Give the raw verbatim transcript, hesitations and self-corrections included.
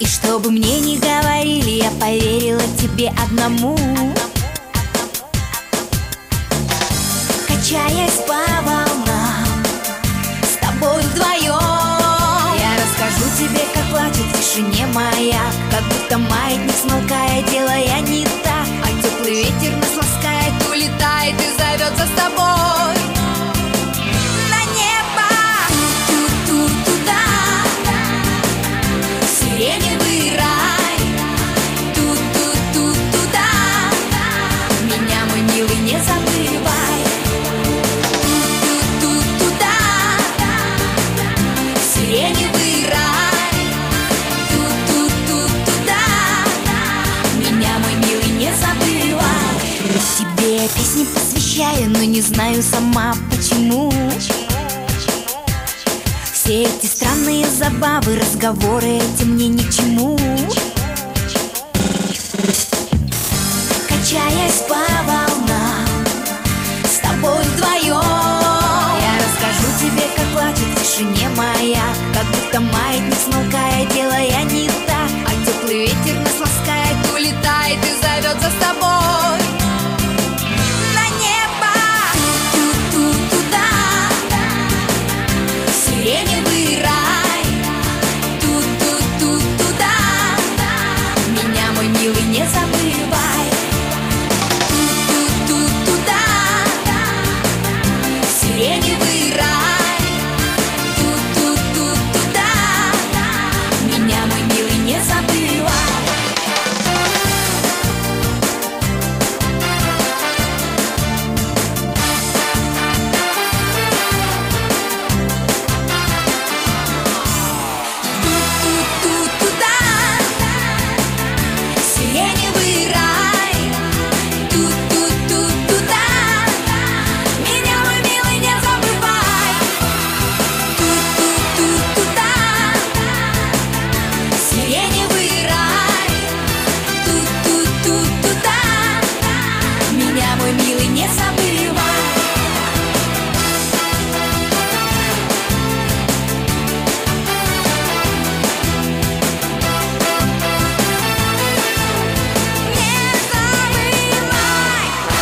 И чтобы мне не говорили, я поверила тебе одному. Качаясь по волнам с тобой вдвоем, я расскажу тебе, как плачет в тишине маяк, как будто маятник смолкает, делая не так, а теплый ветер нас ласкает, улетает и зовет за собой на небо. Ту-ту-туда, сиреневый рай. Ту-ту-ту-туда, меня, мой милый, не забывай. Ту-ту-туда, сиреневый рай. Ту-ту-ту-туда, меня, мой милый, не забывай. Тебе я песни посвящаю, но не знаю сама почему. Все эти странные забавы, разговоры эти мне ни к чему. Качаясь по волнам с тобой вдвоем, я расскажу тебе, как плачет в тишине маяк, как будто маятник смолкает, делая не